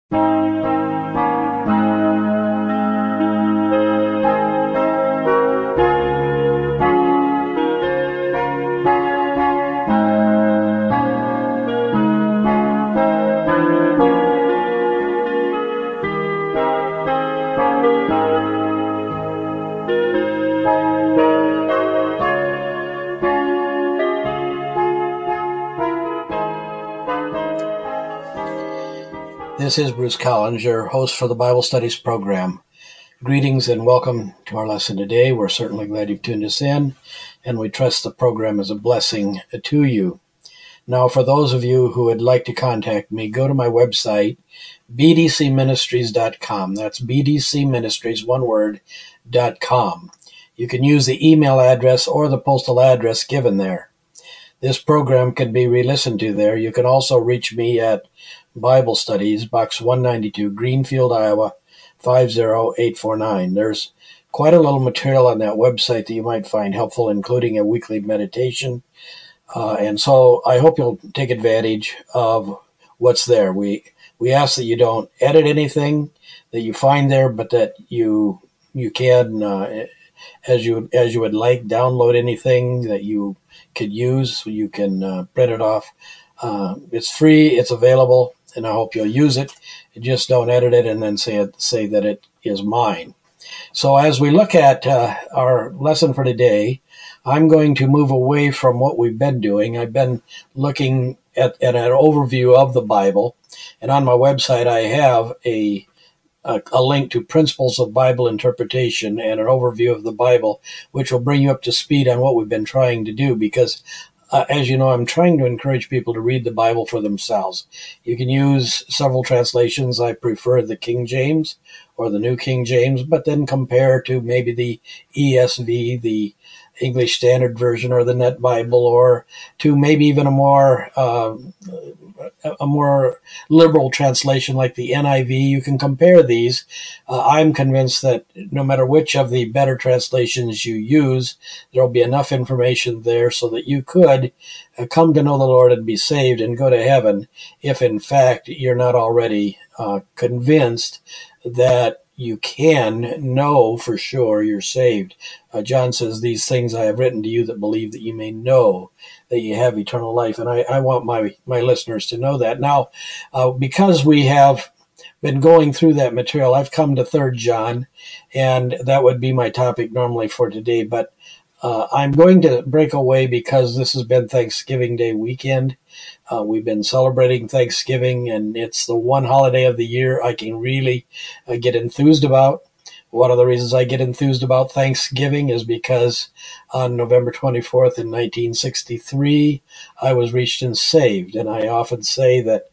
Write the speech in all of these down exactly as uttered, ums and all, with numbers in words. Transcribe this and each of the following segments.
This is Bruce Collins, your host for the Bible Studies program. Greetings and welcome to our lesson today. We're certainly glad you've tuned us in, and we trust the program is a blessing to you. Now, for those of you who would like to contact me, go to my website, b d c ministries dot com. That's B D C Ministries, one word, dot com. You can use the email address or the postal address given there. This program can be re-listened to there. You can also reach me at Bible Studies, Box one ninety-two, Greenfield, Iowa, five zero eight four nine. There's quite a little material on that website that you might find helpful, including a weekly meditation. Uh, and so I hope you'll take advantage of what's there. We we ask that you don't edit anything that you find there, but that you you can, uh, as you as you would like, download anything that you could use so you can uh, print it off. Uh, it's free, it's available, and I hope you'll use it. Just don't edit it and then say it, say that it is mine. So as we look at uh, our lesson for today, I'm going to move away from what we've been doing. I've been looking at, at an overview of the Bible, and on my website I have a, a a link to Principles of Bible Interpretation and an overview of the Bible, which will bring you up to speed on what we've been trying to do, because Uh, as you know, I'm trying to encourage people to read the Bible for themselves. You can use several translations. I prefer the King James or the New King James, but then compare to maybe the E S V, the English Standard Version, or the Net Bible, or to maybe even a more uh, a more liberal translation like the N I V. You can compare these. Uh, I'm convinced that no matter which of the better translations you use, there will be enough information there so that you could uh, come to know the Lord and be saved and go to heaven if, in fact, you're not already uh, convinced that you can know for sure you're saved. Uh, John says, "These things I have written to you that believe, that you may know that you have eternal life." And I, I want my, my listeners to know that. Now, uh, because we have been going through that material, I've come to Third John, and that would be my topic normally for today. But uh, I'm going to break away because this has been Thanksgiving Day weekend. Uh, we've been celebrating Thanksgiving, and it's the one holiday of the year I can really uh, get enthused about. One of the reasons I get enthused about Thanksgiving is because on November twenty-fourth in nineteen sixty-three, I was reached and saved. And I often say that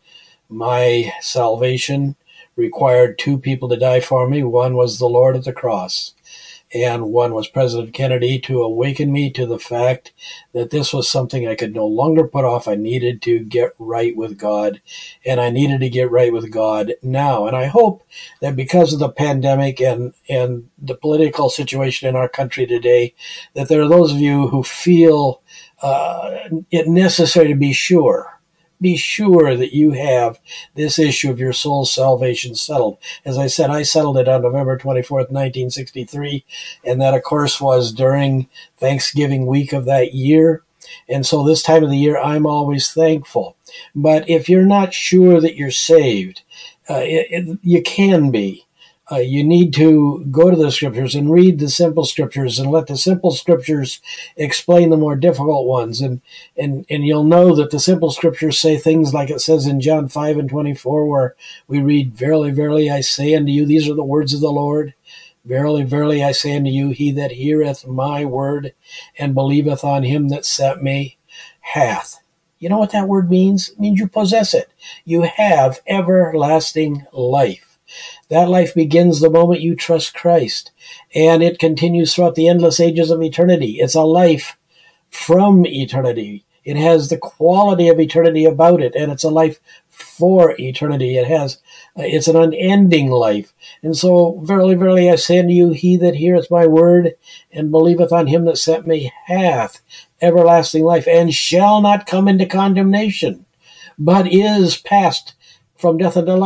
my salvation required two people to die for me. One was the Lord at the cross, and one was President Kennedy, to awaken me to the fact that this was something I could no longer put off. I needed to get right with God, and I needed to get right with God now. And I hope that because of the pandemic and, and the political situation in our country today, that there are those of you who feel uh, it necessary to be sure. Be sure that you have this issue of your soul's salvation settled. As I said, I settled it on November twenty-fourth, nineteen sixty-three, and that, of course, was during Thanksgiving week of that year. And so this time of the year, I'm always thankful. But if you're not sure that you're saved, uh, it, it, you can be. Uh, you need to go to the scriptures and read the simple scriptures and let the simple scriptures explain the more difficult ones. And, and, and you'll know that the simple scriptures say things like it says in John five and twenty-four, where we read, "Verily, verily, I say unto you," these are the words of the Lord, "Verily, verily, I say unto you, he that heareth my word and believeth on him that sent me hath." You know what that word means? It means you possess it. You have everlasting life. That life begins the moment you trust Christ, and it continues throughout the endless ages of eternity. It's a life from eternity. It has the quality of eternity about it, and it's a life for eternity. It has, it's an unending life. And so, verily, verily, I say unto you, he that heareth my word and believeth on him that sent me hath everlasting life, and shall not come into condemnation, but is passed from death unto life.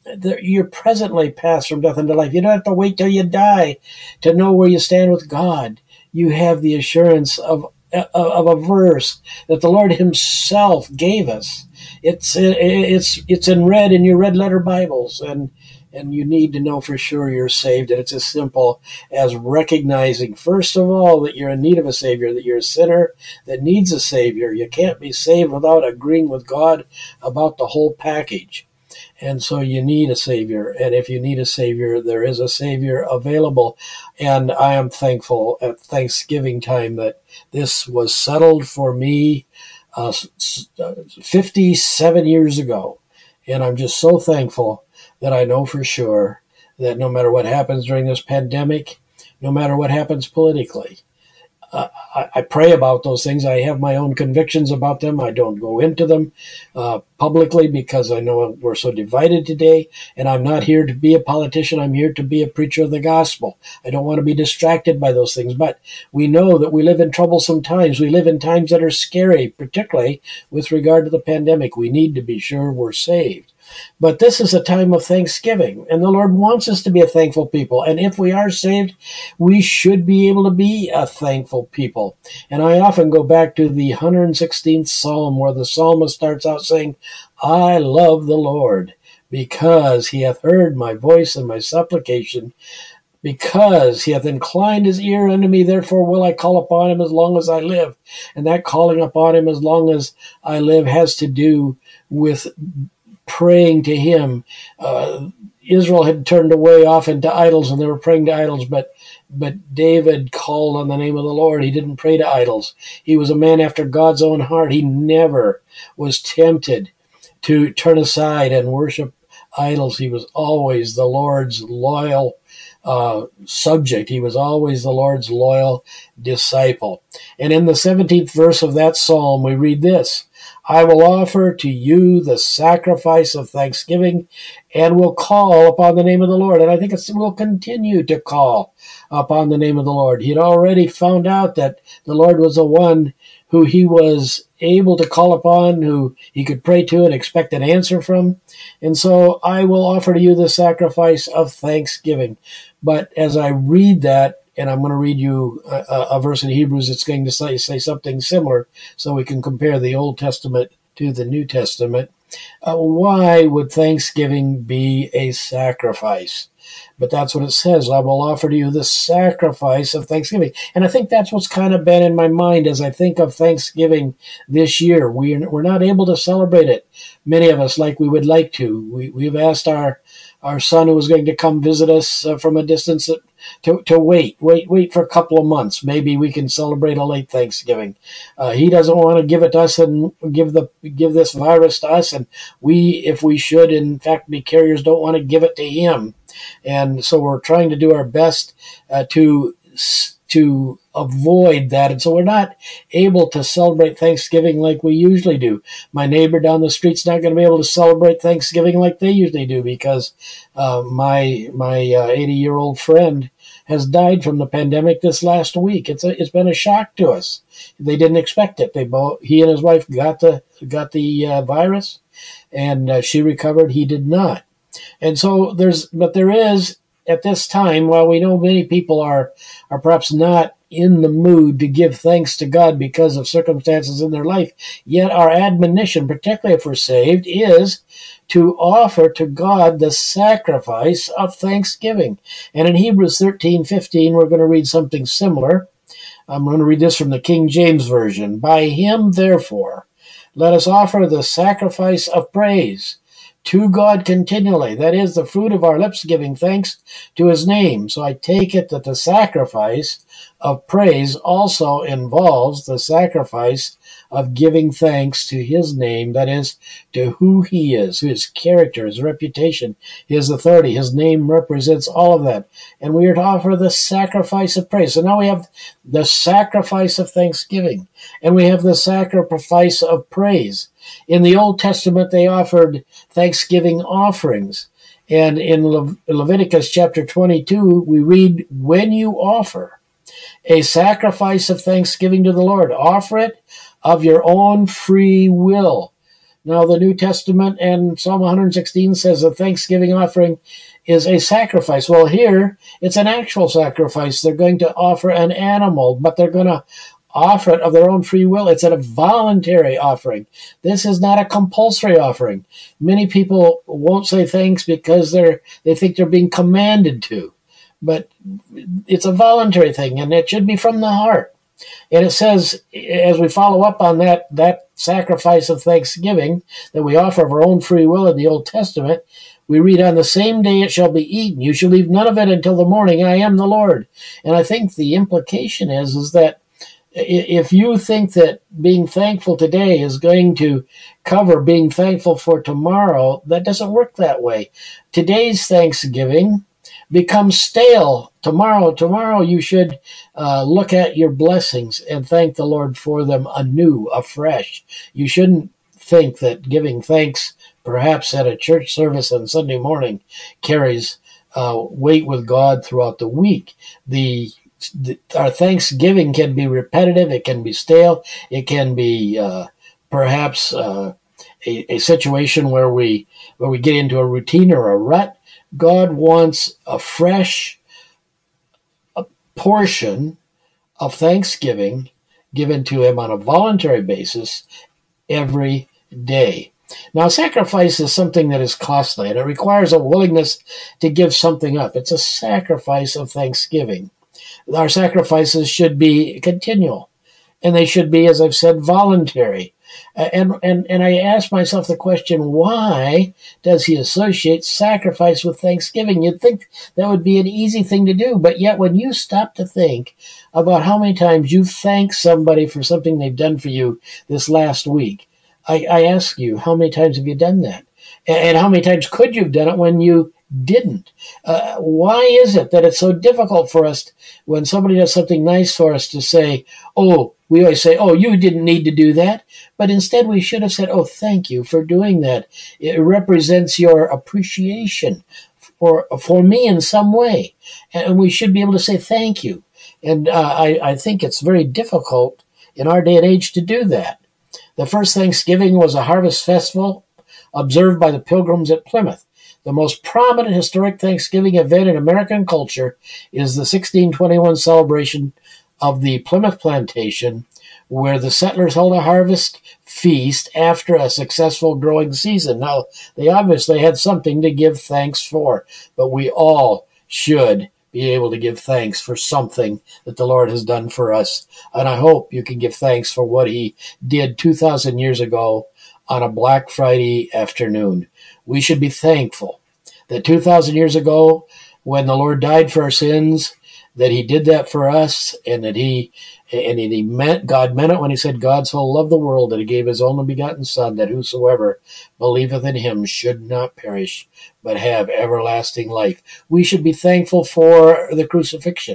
you're presently passed from death into life. You don't have to wait till you die to know where you stand with God. You have the assurance of of a verse that the Lord Himself gave us. It's it's it's in red in your red letter Bibles, and and you need to know for sure you're saved. And it's as simple as recognizing, first of all, that you're in need of a Savior, that you're a sinner that needs a Savior. You can't be saved without agreeing with God about the whole package. And so you need a Savior. And if you need a Savior, there is a Savior available. And I am thankful at Thanksgiving time that this was settled for me uh, fifty-seven years ago. And I'm just so thankful that I know for sure that no matter what happens during this pandemic, no matter what happens politically, Uh, I, I pray about those things. I have my own convictions about them. I don't go into them uh, publicly because I know we're so divided today. And I'm not here to be a politician. I'm here to be a preacher of the gospel. I don't want to be distracted by those things. But we know that we live in troublesome times. We live in times that are scary, particularly with regard to the pandemic. We need to be sure we're saved. But this is a time of thanksgiving, and the Lord wants us to be a thankful people. And if we are saved, we should be able to be a thankful people. And I often go back to the one hundred sixteenth Psalm, where the psalmist starts out saying, I love the Lord, because He hath heard my voice and my supplication, because He hath inclined His ear unto me, therefore will I call upon Him as long as I live. And that calling upon Him as long as I live has to do with praying to Him. Uh, Israel had turned away often to idols, and they were praying to idols, but but David called on the name of the Lord. He didn't pray to idols. He was a man after God's own heart. He never was tempted to turn aside and worship idols. He was always the Lord's loyal uh, subject. He was always the Lord's loyal disciple. And in the seventeenth verse of that psalm, we read this: I will offer to you the sacrifice of thanksgiving and will call upon the name of the Lord. And I think it will continue to call upon the name of the Lord. He had already found out that the Lord was the one who he was able to call upon, who he could pray to and expect an answer from. And so I will offer to you the sacrifice of thanksgiving. But as I read that, and I'm going to read you a, a verse in Hebrews that's going to say, say something similar so we can compare the Old Testament to the New Testament. Uh, why would thanksgiving be a sacrifice? But that's what it says. I will offer to you the sacrifice of thanksgiving. And I think that's what's kind of been in my mind as I think of Thanksgiving this year. We, we're not able to celebrate it, many of us, like we would like to. We, we've asked our, our son who was going to come visit us uh, from a distance to, to wait, wait, wait for a couple of months. Maybe we can celebrate a late Thanksgiving. Uh, he doesn't want to give it to us and give the give this virus to us. And we, if we should, in fact, be carriers, don't want to give it to him. And so we're trying to do our best uh, to to avoid that. And so we're not able to celebrate Thanksgiving like we usually do. My neighbor down the street's not going to be able to celebrate Thanksgiving like they usually do because uh, my my uh, eighty-year-old friend has died from the pandemic this last week. It's a, it's been a shock to us. They didn't expect it. They both he and his wife got the got the uh, virus, and uh, she recovered. He did not. And so there's, but there is at this time, while we know many people are, are perhaps not in the mood to give thanks to God because of circumstances in their life, yet our admonition, particularly if we're saved, is to offer to God the sacrifice of thanksgiving. And in Hebrews thirteen fifteen, we're going to read something similar. I'm going to read this from the King James Version. By him, therefore, let us offer the sacrifice of praise to God continually. That is the fruit of our lips giving thanks to his name. So I take it that the sacrifice of praise also involves the sacrifice of giving thanks to his name, that is, to who he is, his character, his reputation, his authority. His name represents all of that. And we are to offer the sacrifice of praise. So now we have the sacrifice of thanksgiving, and we have the sacrifice of praise. In the Old Testament, they offered thanksgiving offerings. And in Le- Leviticus chapter twenty-two, we read, when you offer a sacrifice of thanksgiving to the Lord, offer it of your own free will. Now, the New Testament and Psalm one sixteen says a thanksgiving offering is a sacrifice. Well, here, it's an actual sacrifice. They're going to offer an animal, but they're going to offer it of their own free will. It's a voluntary offering. This is not a compulsory offering. Many people won't say thanks because they're they think they're being commanded to. But it's a voluntary thing, and it should be from the heart. And it says, as we follow up on that, that sacrifice of thanksgiving that we offer of our own free will in the Old Testament, we read, on the same day it shall be eaten. You shall leave none of it until the morning. I am the Lord. And I think the implication is, is that if you think that being thankful today is going to cover being thankful for tomorrow, that doesn't work that way. Today's Thanksgiving becomes stale tomorrow. Tomorrow you should uh, look at your blessings and thank the Lord for them anew, afresh. You shouldn't think that giving thanks perhaps at a church service on Sunday morning carries uh, weight with God throughout the week. The Our Thanksgiving can be repetitive, it can be stale, it can be uh, perhaps uh, a, a situation where we where we get into a routine or a rut. God wants a fresh a portion of thanksgiving given to him on a voluntary basis every day. Now, sacrifice is something that is costly, and it requires a willingness to give something up. It's a sacrifice of thanksgiving. Our sacrifices should be continual, and they should be, as I've said, voluntary. And, and, and I ask myself the question, why does he associate sacrifice with thanksgiving? You'd think that would be an easy thing to do, but yet when you stop to think about how many times you've thanked somebody for something they've done for you this last week, I, I ask you, how many times have you done that? And, and how many times could you have done it when you didn't? Uh, why is it that it's so difficult for us when somebody does something nice for us to say, oh, we always say, oh, you didn't need to do that. But instead we should have said, oh, thank you for doing that. It represents your appreciation for, for me in some way. And we should be able to say thank you. And uh, I, I think it's very difficult in our day and age to do that. The first Thanksgiving was a harvest festival observed by the Pilgrims at Plymouth. The most prominent historic Thanksgiving event in American culture is the sixteen twenty-one celebration of the Plymouth Plantation, where the settlers held a harvest feast after a successful growing season. Now, they obviously had something to give thanks for, but we all should be able to give thanks for something that the Lord has done for us. And I hope you can give thanks for what he did two thousand years ago on a Black Friday afternoon. We should be thankful that two thousand years ago, when the Lord died for our sins, that he did that for us, and that he and he meant God meant it when he said, God so loved the world that he gave his only begotten Son, that whosoever believeth in him should not perish, but have everlasting life. We should be thankful for the crucifixion.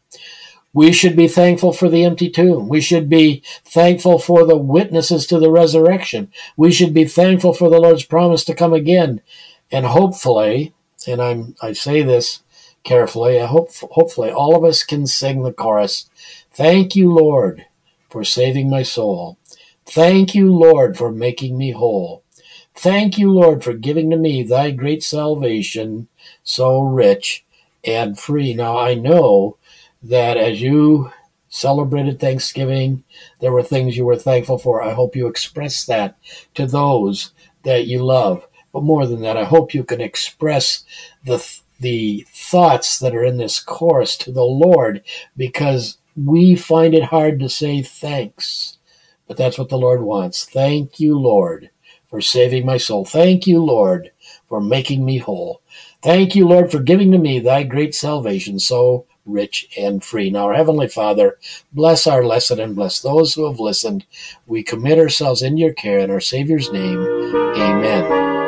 We should be thankful for the empty tomb. We should be thankful for the witnesses to the resurrection. We should be thankful for the Lord's promise to come again. And hopefully, and I'm I say this carefully, I hope hopefully all of us can sing the chorus. Thank you, Lord, for saving my soul. Thank you, Lord, for making me whole. Thank you, Lord, for giving to me thy great salvation, so rich and free. Now, I know that as you celebrated Thanksgiving, there were things you were thankful for. I hope you express that to those that you love. But more than that, I hope you can express the the thoughts that are in this chorus to the Lord, because we find it hard to say thanks. But that's what the Lord wants. Thank you, Lord, for saving my soul. Thank you, Lord, for making me whole. Thank you, Lord, for giving to me thy great salvation, so rich and free. Now, our Heavenly Father, bless our lesson and bless those who have listened. We commit ourselves into your care in our Savior's name. Amen.